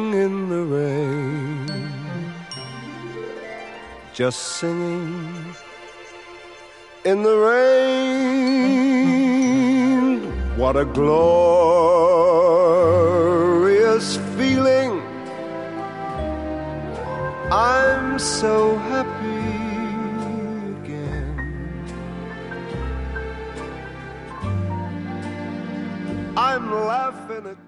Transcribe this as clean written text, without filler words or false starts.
in the rain, just singing in the rain. What a glorious feeling. I'm so happy again. I'm laughing at